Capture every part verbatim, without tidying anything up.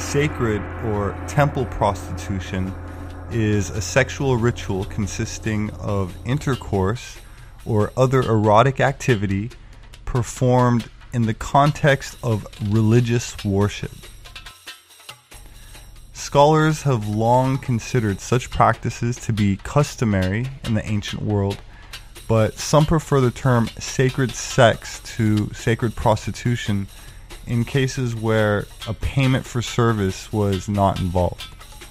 Sacred or temple prostitution is a sexual ritual consisting of intercourse or other erotic activity performed in the context of religious worship. Scholars have long considered such practices to be customary in the ancient world, but some prefer the term sacred sex to sacred prostitution in cases where a payment for service was not involved.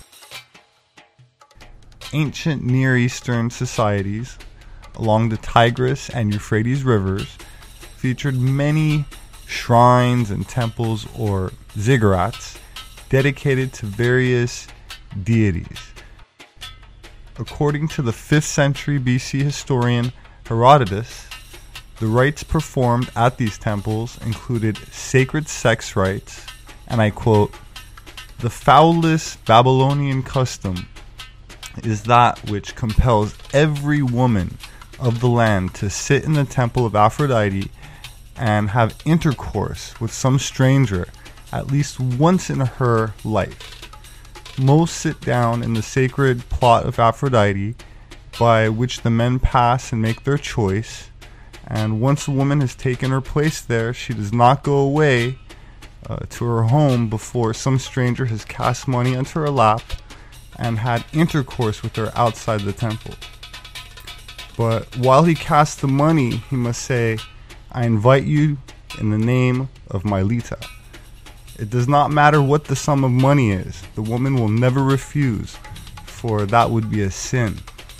Ancient Near Eastern societies along the Tigris and Euphrates rivers featured many shrines and temples or ziggurats dedicated to various deities. According to the fifth century B C historian Herodotus, the rites performed at these temples included sacred sex rites, and I quote, "The foulest Babylonian custom is that which compels every woman of the land to sit in the temple of Aphrodite and have intercourse with some stranger at least once in her life. Most sit down in the sacred plot of Aphrodite, by which the men pass and make their choice, and once a woman has taken her place there, she does not go away uh, to her home before some stranger has cast money onto her lap and had intercourse with her outside the temple. But while he casts the money, he must say, 'I invite you in the name of Mylitta.' It does not matter what the sum of money is. The woman will never refuse, for that would be a sin.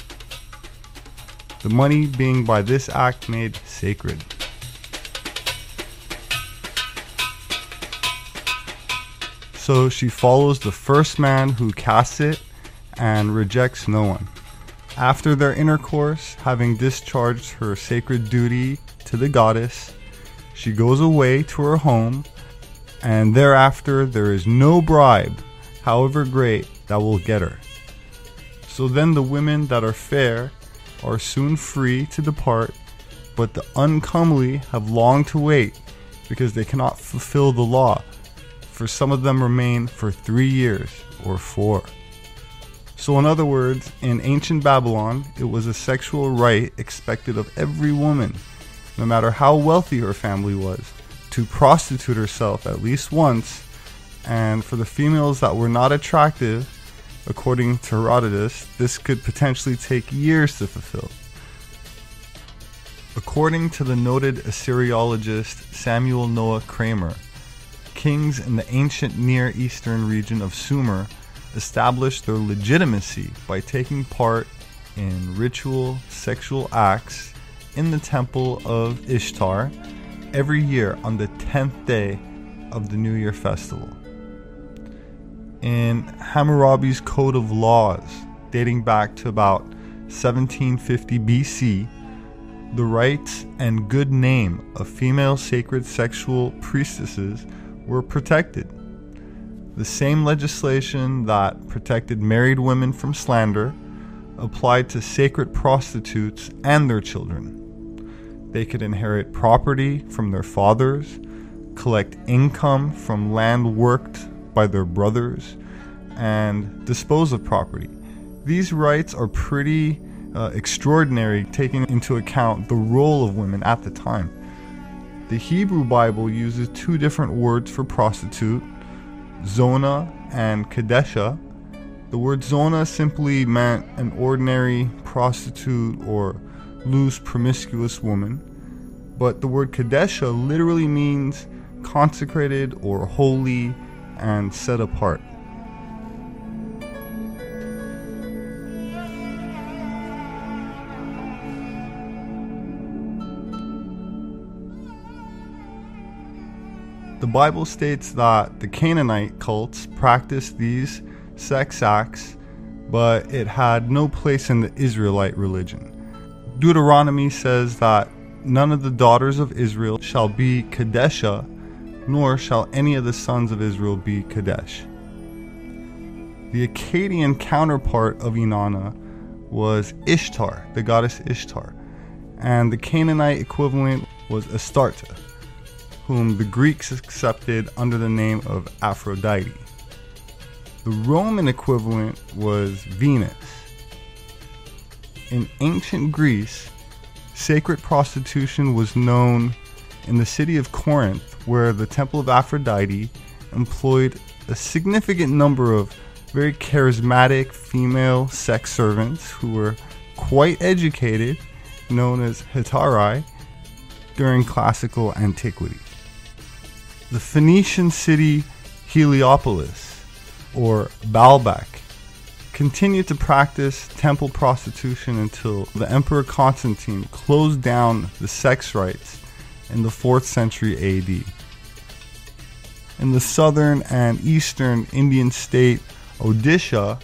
The money being by this act made sacred." So she follows the first man who casts it and rejects no one. After their intercourse, having discharged her sacred duty to the goddess, she goes away to her home, and thereafter there is no bribe, however great, that will get her. So then the women that are fair are soon free to depart, but the uncomely have long to wait, because they cannot fulfill the law, for some of them remain for three years or four. So in other words, in ancient Babylon, it was a sexual rite expected of every woman, no matter how wealthy her family was, to prostitute herself at least once, and for the females that were not attractive, according to Herodotus, this could potentially take years to fulfill. According to the noted Assyriologist Samuel Noah Kramer, kings in the ancient Near Eastern region of Sumer established their legitimacy by taking part in ritual sexual acts in the temple of Ishtar every year on the tenth day of the New Year festival. In Hammurabi's Code of Laws, dating back to about seventeen fifty B C, the rights and good name of female sacred sexual priestesses were protected. The same legislation that protected married women from slander applied to sacred prostitutes and their children. They could inherit property from their fathers, collect income from land worked by their brothers, and dispose of property. These rights are pretty uh, extraordinary, taking into account the role of women at the time. The Hebrew Bible uses two different words for prostitute, Zona and Kadesha. The word Zona simply meant an ordinary prostitute or loose promiscuous woman, but the word Kadesha literally means consecrated or holy and set apart. The Bible states that the Canaanite cults practiced these sex acts, but it had no place in the Israelite religion. Deuteronomy says that none of the daughters of Israel shall be Kadesha, nor shall any of the sons of Israel be Kadesh. The Akkadian counterpart of Inanna was Ishtar, the goddess Ishtar, and the Canaanite equivalent was Astarte, whom the Greeks accepted under the name of Aphrodite. The Roman equivalent was Venus. In ancient Greece, sacred prostitution was known in the city of Corinth, where the Temple of Aphrodite employed a significant number of very charismatic female sex servants who were quite educated, known as hetairai, during classical antiquity. The Phoenician city Heliopolis, or Baalbek, continued to practice temple prostitution until the Emperor Constantine closed down the sex rites in the fourth century A D. In the southern and eastern Indian state Odisha,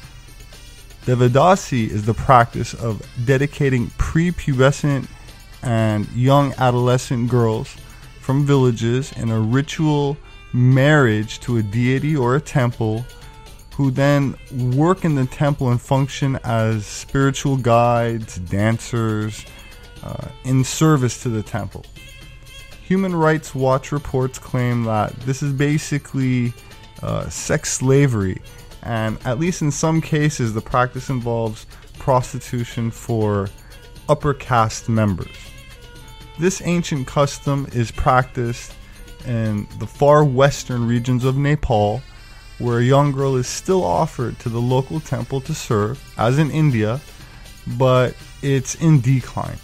Devadasi is the practice of dedicating prepubescent and young adolescent girls from villages in a ritual marriage to a deity or a temple, who then work in the temple and function as spiritual guides, dancers, uh, in service to the temple. Human Rights Watch reports claim that this is basically uh, sex slavery, and at least in some cases the practice involves prostitution for upper caste members. This ancient custom is practiced in the far western regions of Nepal, where a young girl is still offered to the local temple to serve, as in India, but it's in decline.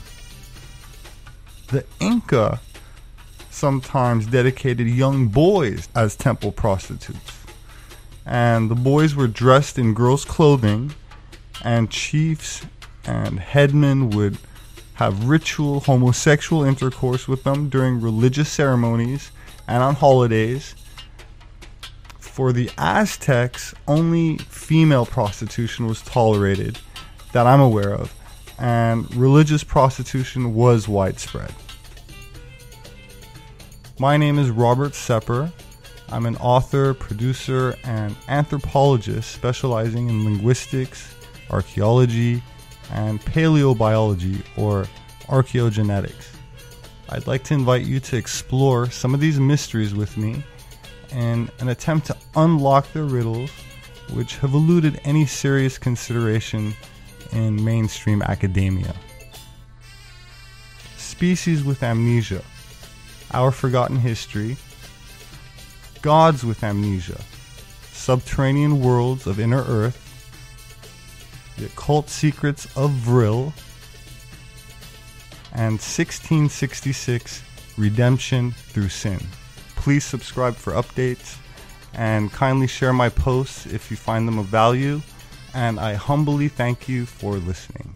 The Inca sometimes dedicated young boys as temple prostitutes, and the boys were dressed in girls' clothing, and chiefs and headmen would have ritual homosexual intercourse with them during religious ceremonies and on holidays. For the Aztecs, only female prostitution was tolerated that I'm aware of, and religious prostitution was widespread. My name is Robert Sepper. I'm an author, producer, and anthropologist specializing in linguistics, archaeology, and paleobiology, or archaeogenetics. I'd like to invite you to explore some of these mysteries with me in an attempt to unlock their riddles, which have eluded any serious consideration in mainstream academia. Species with Amnesia, Our Forgotten History, Gods with Amnesia, Subterranean Worlds of Inner Earth, The Occult Secrets of Vril, and sixteen sixty-six Redemption Through Sin. Please subscribe for updates and kindly share my posts if you find them of value, and I humbly thank you for listening.